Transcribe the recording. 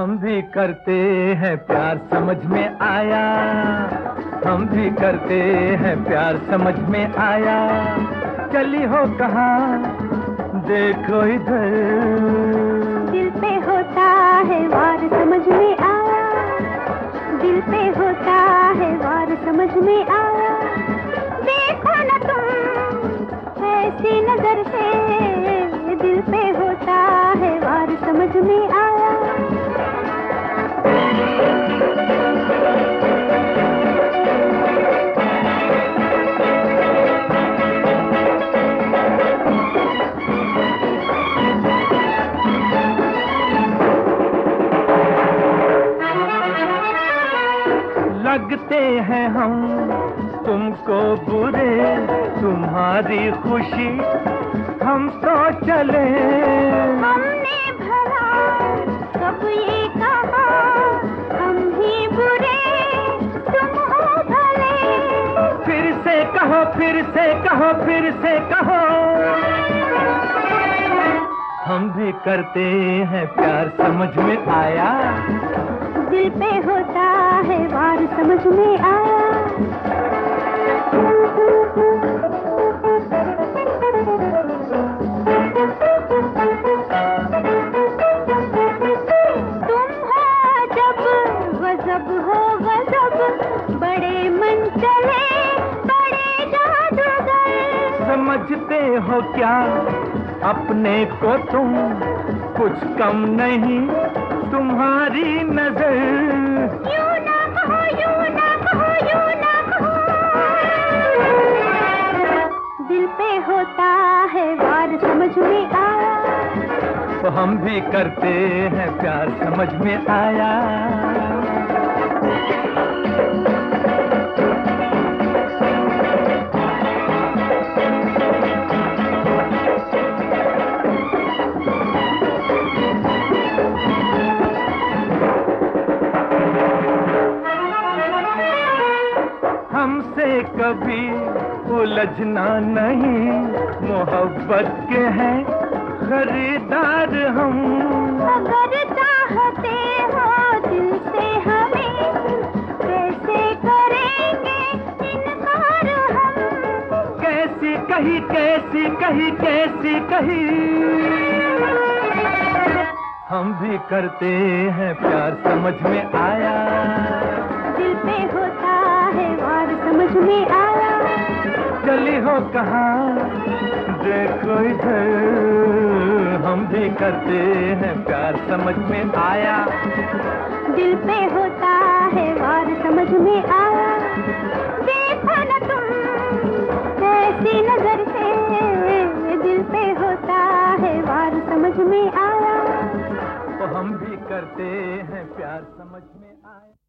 हम भी करते हैं प्यार समझ में आया, हम भी करते हैं प्यार समझ में आया। चली हो कहाँ देखो इधर, दिल पे होता है वार समझ में आया, दिल पे होता है वार समझ में आया। देखो न तुम ऐसी नजर से, दिल पे होता है वार समझ में आया। लगते हैं हम तुमको बुरे, तुम्हारी खुशी हम तो चले। हमने भला कब ये कहा, हम ही बुरे तुम हो भले। फिर से कहो, फिर से कहो, फिर से कहो। हम भी करते हैं प्यार समझ में आया, दिल पे होता है वार समझ में आया। तुम हो जब गजब हो गजब, बड़े मन चले बड़े जादूगर। समझते हो क्या अपने को तुम, कुछ कम नहीं तुम्हारी नजर। यूं ना कहो, यूं ना कहो, यूं ना कहो। दिल पे होता है वार समझ में आया, तो हम भी करते हैं प्यार समझ में आया। हमसे कभी उलझना नहीं, मोहब्बत के हैं खरीदार हम। अगर चाहते हो दिल से हमें, कैसे करेंगे इनकार हम। कैसी कही, कैसी कही, कैसी कही। हम भी करते हैं प्यार समझ में आया, दिल पे होता है वार समझ में आया। चली हो कहाँ देखो इधर, हम भी करते हैं प्यार समझ में आया। दिल पे होता है वार समझ में आया। देखो न तुम ऐसी नजर से, दिल पे होता है वार समझ में आया। तो हम भी करते हैं प्यार समझ में आया।